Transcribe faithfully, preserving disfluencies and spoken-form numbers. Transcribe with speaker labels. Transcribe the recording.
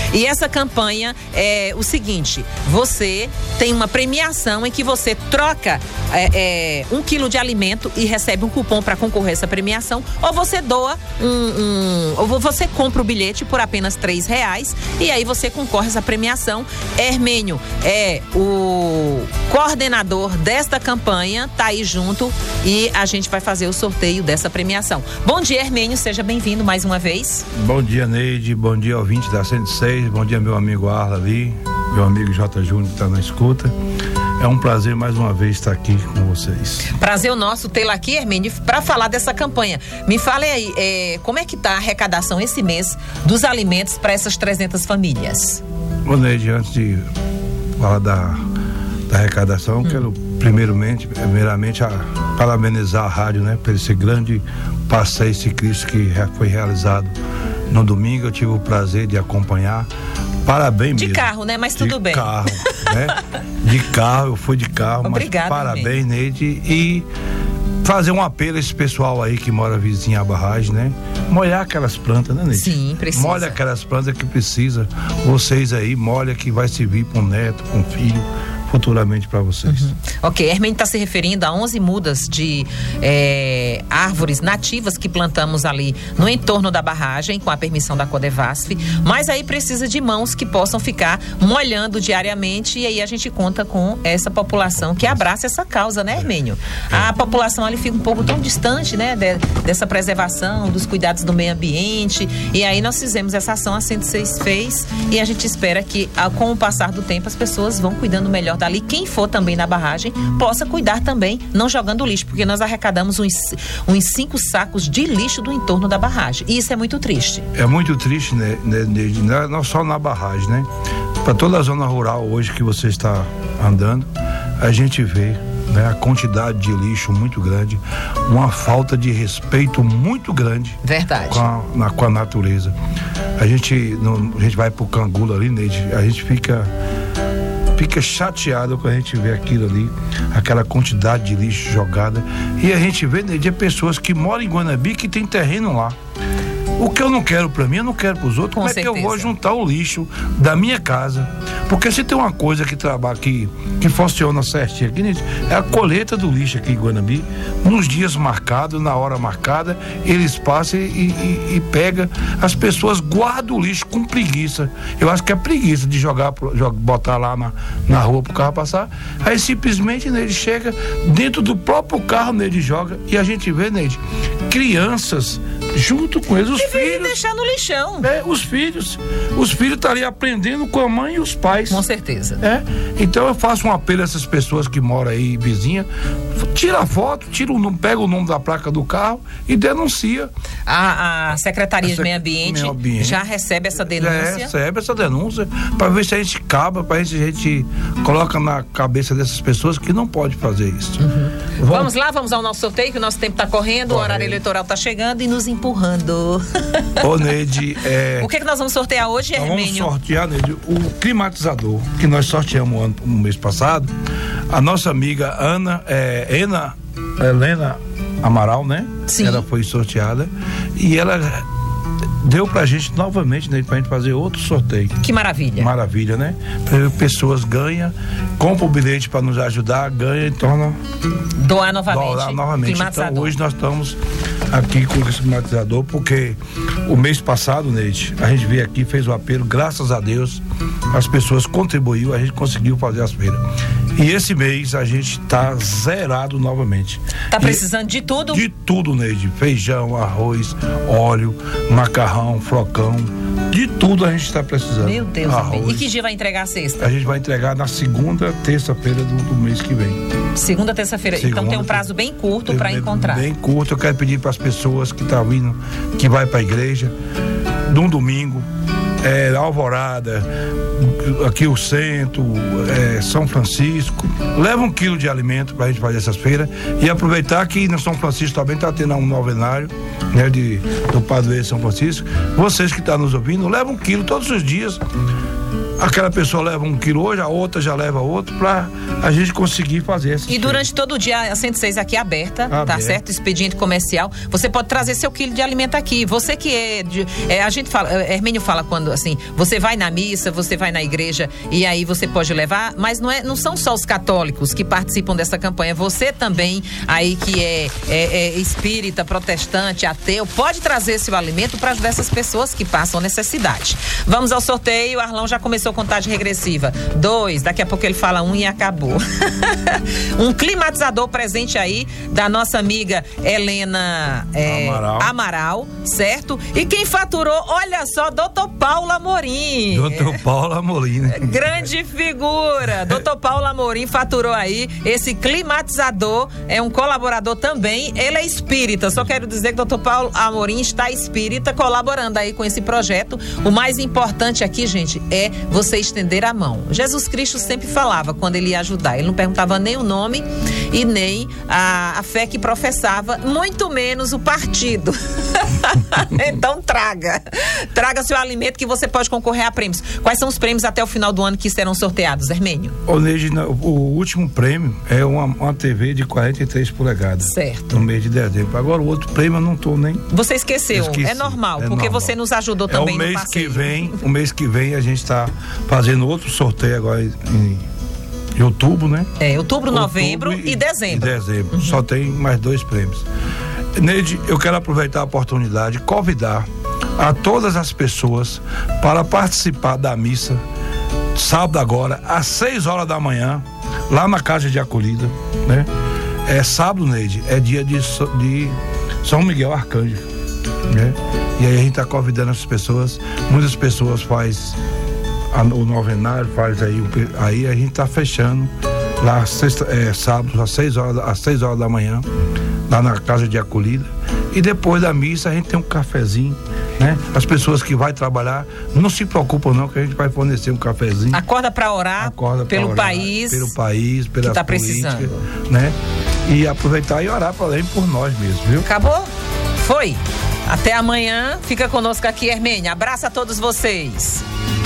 Speaker 1: E essa campanha é o seguinte: você tem uma premiação em que você troca é, é, um quilo de alimento e recebe um cupom para concorrer a essa premiação, ou você doa um, um ou você compra o bilhete por apenas três reais e aí você concorre a essa premiação. Hermênio é o coordenador desta campanha, tá aí junto e a gente vai fazer o sorteio dessa premiação. Bom dia, Hermênio, seja bem-vindo mais uma vez.
Speaker 2: Bom dia, Neide, bom dia, ouvinte da cento e seis, bom dia, meu amigo Arla ali, meu amigo J. Júnior que está na escuta. É um prazer mais uma vez estar aqui com vocês.
Speaker 1: Prazer o nosso tê-la aqui, Hermênio, para falar dessa campanha. Me fale aí, é, como é que está a arrecadação esse mês dos alimentos para essas trezentas famílias?
Speaker 2: Bom, Neide, antes de falar da, da arrecadação, hum. quero primeiramente, primeiramente a, parabenizar a rádio, né, por esse grande passeio ciclístico que foi realizado no domingo. Eu tive o prazer de acompanhar. Parabéns
Speaker 1: de
Speaker 2: mesmo.
Speaker 1: De carro, né? Mas tudo
Speaker 2: de
Speaker 1: bem.
Speaker 2: De carro, né? De carro, eu fui de carro.
Speaker 1: Obrigada,
Speaker 2: mas parabéns, Neide. E fazer um apelo a esse pessoal aí que mora vizinho à barragem, né? Molhar aquelas plantas, né, Neide?
Speaker 1: Sim, precisa.
Speaker 2: Molha aquelas plantas que precisa. Vocês aí, molha que vai servir para um neto, para um filho, futuramente para vocês.
Speaker 1: Uhum. Ok, Hermênio está se referindo a onze mudas de é, árvores nativas que plantamos ali no entorno da barragem, com a permissão da Codevasf, mas aí precisa de mãos que possam ficar molhando diariamente, e aí a gente conta com essa população que abraça essa causa, né, Hermênio? A população ali fica um pouco tão distante, né, de, dessa preservação, dos cuidados do meio ambiente, e aí nós fizemos essa ação, a cento e seis fez, e a gente espera que, com o passar do tempo, as pessoas vão cuidando melhor dali. Quem for também na barragem possa cuidar também, não jogando lixo, porque nós arrecadamos uns, uns cinco sacos de lixo do entorno da barragem, e isso é muito triste.
Speaker 2: É muito triste, né, né, né, não só na barragem, né? Para toda a zona rural hoje que você está andando, a gente vê, né, a quantidade de lixo muito grande, uma falta de respeito muito grande.
Speaker 1: Verdade.
Speaker 2: Com a, na, com a natureza. A gente, no, a gente vai pro Cangula ali, Neide, a gente fica fica chateado quando a gente vê aquilo ali, aquela quantidade de lixo jogada, e a gente vê, Neide, é pessoas que moram em Guanabi que tem terreno lá. O que eu não quero pra mim, eu não quero pros outros.
Speaker 1: Com
Speaker 2: Como
Speaker 1: certeza.
Speaker 2: É que eu vou juntar o lixo da minha casa? Porque se tem uma coisa que trabalha, que, que funciona certinho aqui, é a colheita do lixo aqui em Guanabi, nos dias marcados, na hora marcada, eles passam e, e, e pegam. As pessoas guardam o lixo com preguiça. Eu acho que é preguiça de jogar, botar lá na, na rua pro carro passar. Aí simplesmente, né, ele chega dentro do próprio carro, né, ele joga, e a gente vê, né, crianças junto com eles, os
Speaker 1: deveria
Speaker 2: filhos.
Speaker 1: deixar no lixão.
Speaker 2: É, os filhos. Os filhos estão ali aprendendo com a mãe e os pais.
Speaker 1: Com certeza.
Speaker 2: É. Então eu faço um apelo a essas pessoas que moram aí, vizinha, tira a foto, tira o nome, pega o nome da placa do carro e denuncia.
Speaker 1: A, a Secretaria
Speaker 2: a
Speaker 1: de Meio Ambiente,
Speaker 2: Meio Ambiente
Speaker 1: já recebe essa denúncia.
Speaker 2: Já recebe essa denúncia, para ver se a gente acaba, para ver se a gente coloca na cabeça dessas pessoas que não pode fazer isso.
Speaker 1: Uhum. Vamos... vamos lá, vamos ao nosso sorteio, que o nosso tempo está correndo, Corre. O horário eleitoral está chegando e nos empurrando.
Speaker 2: Ô, Neide, é...
Speaker 1: o que é que nós vamos sortear hoje,
Speaker 2: nós
Speaker 1: Hermênio?
Speaker 2: Vamos sortear, Neide, o climatizador que nós sorteamos ano, no mês passado. A nossa amiga Ana, é, Ena, Helena Amaral, né?
Speaker 1: Sim.
Speaker 2: Ela foi sorteada e ela deu pra gente novamente, né, pra gente fazer outro sorteio.
Speaker 1: Que maravilha.
Speaker 2: Maravilha, né? Pessoas ganham, compram o bilhete para nos ajudar, ganham e tornam
Speaker 1: doar novamente.
Speaker 2: Doar novamente. Então hoje nós estamos aqui com esse climatizador, porque o mês passado, Neide, a gente veio aqui, fez o apelo, graças a Deus, as pessoas contribuíram, a gente conseguiu fazer as feiras. E esse mês a gente tá zerado novamente.
Speaker 1: Tá precisando e, de tudo?
Speaker 2: De tudo, Neide. Feijão, arroz, óleo, macarrão, flocão. De tudo a gente está precisando.
Speaker 1: Meu Deus,
Speaker 2: arroz.
Speaker 1: E que dia vai entregar a sexta?
Speaker 2: A gente vai entregar na segunda, terça-feira do, do mês que vem.
Speaker 1: Segunda, terça-feira. Então tem um prazo bem curto para encontrar.
Speaker 2: Bem curto. Eu quero pedir para as pessoas que estão vindo, que vai para a igreja, num domingo, é, Alvorada, aqui o centro, é, São Francisco, leva um quilo de alimento para a gente fazer essas feiras e aproveitar que no São Francisco também está tendo um novenário, né, de, do padroeiro São Francisco. Vocês que estão nos ouvindo, levam um quilo todos os dias. aquela pessoa leva um quilo hoje, a outra já leva outro, para a gente conseguir fazer essa.
Speaker 1: E durante todo o dia a cento e seis aqui é aberta,
Speaker 2: Aberto.
Speaker 1: Tá certo? Expediente comercial. Você pode trazer seu quilo de alimento aqui. Você que é, de, é a gente fala, Hermínio fala quando assim, você vai na missa, você vai na igreja e aí você pode levar, mas não é, não são só os católicos que participam dessa campanha. Você também aí que é, é, é espírita, protestante, ateu, pode trazer seu alimento para ajudar essas pessoas que passam necessidade. Vamos ao sorteio. Arlão já começou a contagem regressiva. Dois, daqui a pouco ele fala um e acabou. Um climatizador presente aí da nossa amiga Helena é,
Speaker 2: Amaral.
Speaker 1: Amaral, certo? E quem faturou, olha só, doutor Paulo Amorim.
Speaker 2: doutor Paulo Amorim, né?
Speaker 1: Grande figura. doutor Paulo Amorim faturou aí esse climatizador, é um colaborador também, ele é espírita, só quero dizer que doutor Paulo Amorim está espírita, colaborando aí com esse projeto. O mais importante aqui, gente, é você estender a mão. Jesus Cristo sempre falava quando ele ia ajudar, ele não perguntava nem o nome e nem a, a fé que professava, muito menos o partido. Então traga, traga seu alimento que você pode concorrer a prêmios. Quais são os prêmios até o final do ano que serão sorteados, Hermínio?
Speaker 2: Ô, Neide, o último prêmio é uma, uma T V de quarenta e três polegadas.
Speaker 1: Certo.
Speaker 2: No mês de dezembro. Agora o outro prêmio eu não tô nem...
Speaker 1: Você esqueceu,
Speaker 2: Esqueci.
Speaker 1: é normal,
Speaker 2: É
Speaker 1: porque
Speaker 2: normal.
Speaker 1: você nos ajudou também
Speaker 2: é o
Speaker 1: no
Speaker 2: mês
Speaker 1: passeio.
Speaker 2: que vem, o mês que vem a gente tá fazendo outro sorteio agora em, em outubro, né?
Speaker 1: É, outubro, novembro
Speaker 2: Outubro
Speaker 1: e, e dezembro.
Speaker 2: E dezembro.
Speaker 1: Uhum.
Speaker 2: Só tem mais dois prêmios. Neide, eu quero aproveitar a oportunidade, convidar a todas as pessoas para participar da missa sábado agora, às seis horas da manhã, lá na Casa de Acolhida, né? É sábado, Neide, é dia de, de São Miguel Arcanjo, né? E aí a gente está convidando as pessoas, muitas pessoas faz a, o novenário, faz aí, aí a gente está fechando lá sexta, é, sábado, às seis horas, às seis horas da manhã, lá na Casa de Acolhida. E depois da missa a gente tem um cafezinho, né? As pessoas que vai trabalhar, não se preocupam não, que a gente vai fornecer um cafezinho.
Speaker 1: Acorda para orar,
Speaker 2: Acorda
Speaker 1: pelo
Speaker 2: pra orar,
Speaker 1: país,
Speaker 2: pelo país, pelas
Speaker 1: que tá
Speaker 2: políticas,
Speaker 1: precisando,
Speaker 2: né? E aproveitar e orar para além por nós mesmo, viu?
Speaker 1: Acabou? Foi. Até amanhã. Fica conosco aqui, Hermênia. Abraço a todos vocês.